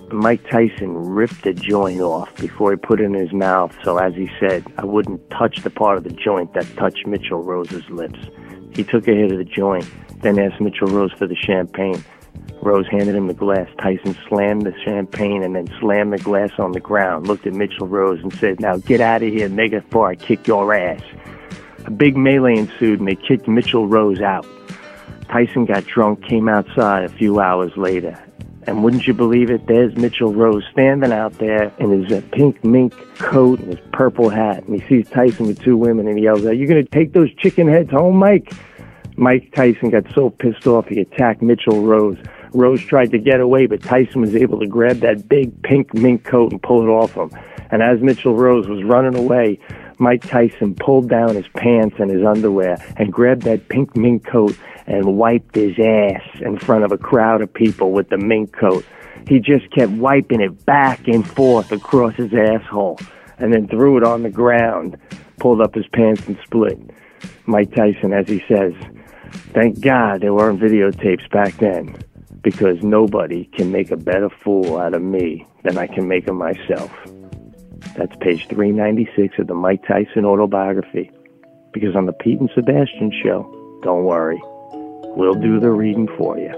Mike Tyson ripped the joint off before he put it in his mouth, so as he said, I wouldn't touch the part of the joint that touched Mitchell Rose's lips. He took a hit of the joint, then asked Mitchell Rose for the champagne. Rose handed him the glass. Tyson slammed the champagne and then slammed the glass on the ground, looked at Mitchell Rose and said, "Now get out of here, nigga, before I kick your ass." A big melee ensued and they kicked Mitchell Rose out. Tyson got drunk, came outside a few hours later. And wouldn't you believe it, there's Mitchell Rose standing out there in his pink mink coat and his purple hat. And he sees Tyson with two women and he yells out, "You going to take those chicken heads home, Mike?" Mike Tyson got so pissed off he attacked Mitchell Rose. Rose tried to get away, but Tyson was able to grab that big pink mink coat and pull it off him. And as Mitchell Rose was running away, Mike Tyson pulled down his pants and his underwear and grabbed that pink mink coat and wiped his ass in front of a crowd of people with the mink coat. He just kept wiping it back and forth across his asshole and then threw it on the ground, pulled up his pants and split. Mike Tyson, as he says, "Thank God there weren't videotapes back then, because nobody can make a better fool out of me than I can make of myself." That's page 396 of the Mike Tyson autobiography. Because on the Pete and Sebastian Show, don't worry, we'll do the reading for you.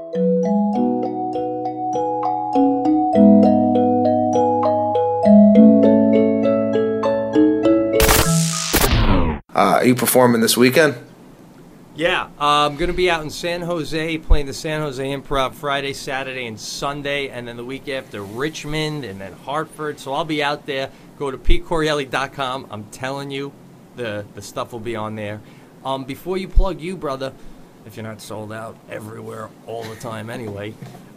Are you performing this weekend? Yeah, I'm going to be out in San Jose playing the San Jose Improv Friday, Saturday, and Sunday, and then the week after Richmond and then Hartford. So I'll be out there. Go to PeteCorielli.com. I'm telling you, the stuff will be on there. Before you plug you, brother, if you're not sold out everywhere all the time anyway.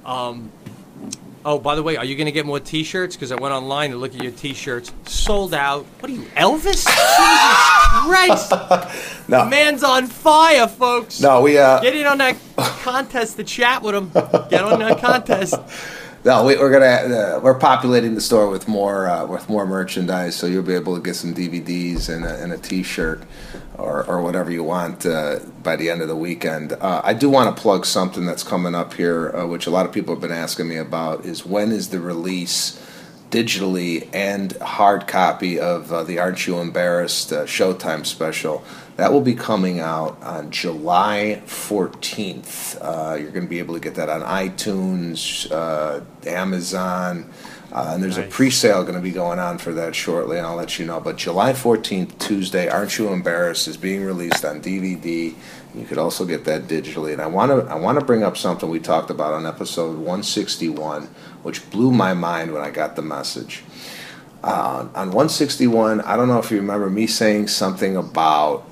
Oh, by the way, are you going to get more T-shirts? Because I went online to look at your T-shirts. Sold out. What are you, Elvis? Jesus Christ. No. The man's on fire, folks. No, we... Get in on that contest to chat with him. Get on that contest. No, we're populating the store with more merchandise, so you'll be able to get some DVDs and a T-shirt or whatever you want by the end of the weekend. I do want to plug something that's coming up here, which a lot of people have been asking me about, is when is the release digitally and hard copy of the Aren't You Embarrassed Showtime special. That will be coming out on July 14th. You're going to be able to get that on iTunes, Amazon, and there's a pre-sale going to be going on for that shortly, and I'll let you know. But July 14th, Tuesday, Aren't You Embarrassed is being released on DVD. You could also get that digitally. And I want to bring up something we talked about on episode 161, which blew my mind when I got the message. On 161, I don't know if you remember me saying something about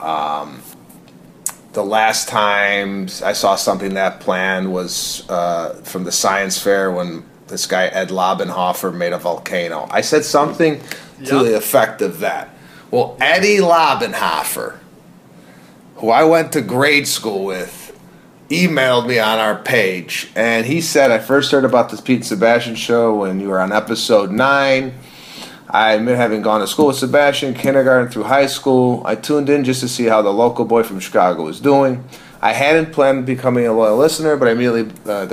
the last time I saw something that planned was from the science fair when this guy Ed Lobenhofer made a volcano. I said something to the effect of that. Well, Eddie Lobenhofer, who I went to grade school with, emailed me on our page, and he said, "I first heard about this Pete and Sebastian show when you were on episode 9. I admit having gone to school with Sebastian, kindergarten through high school. I tuned in just to see how the local boy from Chicago was doing. I hadn't planned on becoming a loyal listener, but I immediately...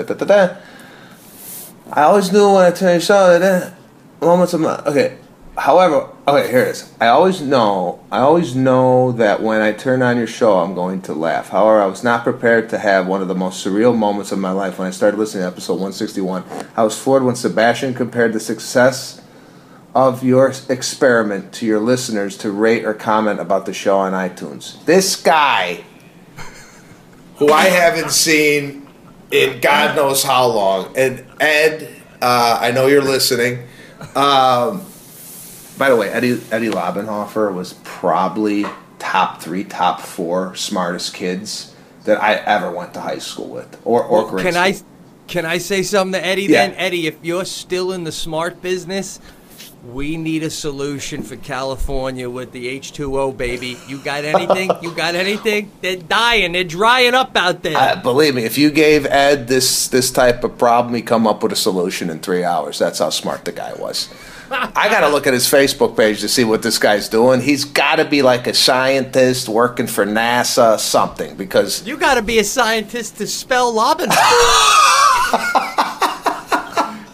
I always knew when I turned your show that moments of my... Okay, however... Okay, here it is. I always know that when I turn on your show, I'm going to laugh. However, I was not prepared to have one of the most surreal moments of my life when I started listening to episode 161. I was floored when Sebastian compared the success of your experiment to your listeners to rate or comment about the show on iTunes. This guy, who I haven't seen in God knows how long, and Ed, I know you're listening. By the way, Eddie Lobenhofer was probably top 3, top 4 smartest kids that I ever went to high school with, or grade school. Can I say something to Eddie then? Eddie, if you're still in the smart business, we need a solution for California with the H2O, baby. You got anything? You got anything? They're dying. They're drying up out there. Believe me, if you gave Ed this type of problem, he'd come up with a solution in 3 hours. That's how smart the guy was. I got to look at his Facebook page to see what this guy's doing. He's got to be like a scientist working for NASA, something, because... You got to be a scientist to spell Lobenhofer. Good luck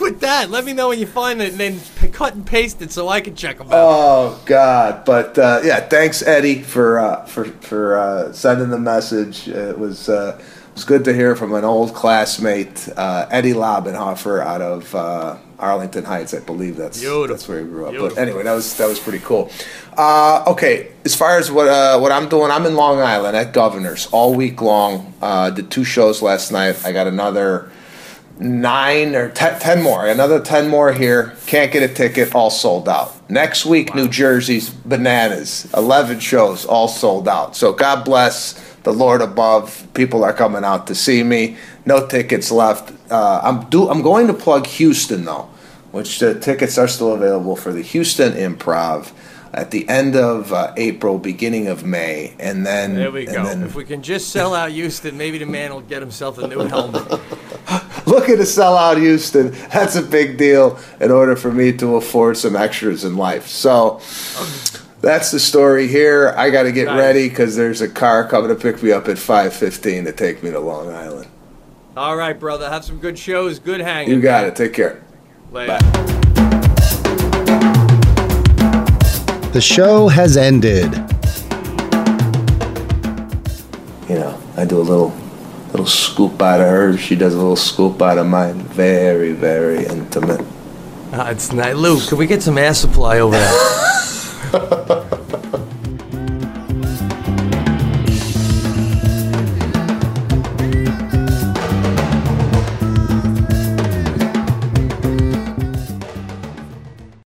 with that. Let me know when you find it, and then cut and paste it so I can check them out. Oh God! But thanks Eddie for sending the message. It was good to hear from an old classmate, Eddie Lobenhofer, out of Arlington Heights. I believe that's where he grew up. Beautiful. But anyway, that was pretty cool. Okay, as far as what I'm doing, I'm in Long Island at Governor's all week long. Did 2 shows last night. I got another 9 or 10 more. Another 10 more here. Can't get a ticket. All sold out. Next week, New Jersey's bananas. 11 shows, all sold out. So God bless the Lord above. People are coming out to see me. No tickets left. I'm going to plug Houston though, which the tickets are still available for the Houston Improv at the end of April, beginning of May, and then there we go. If we can just sell out Houston, maybe the man will get himself a new helmet. Looking to sell out Houston, that's a big deal in order for me to afford some extras in life. So that's the story here. I got to get ready because there's a car coming to pick me up at 5:15 to take me to Long Island. All right, brother. Have some good shows. Good hanging. You got it. Take care. Later. Bye. The show has ended. You know, I do a little scoop out of hers. She does a little scoop out of mine. Very, very intimate. It's nice. Luke, can we get some air supply over there?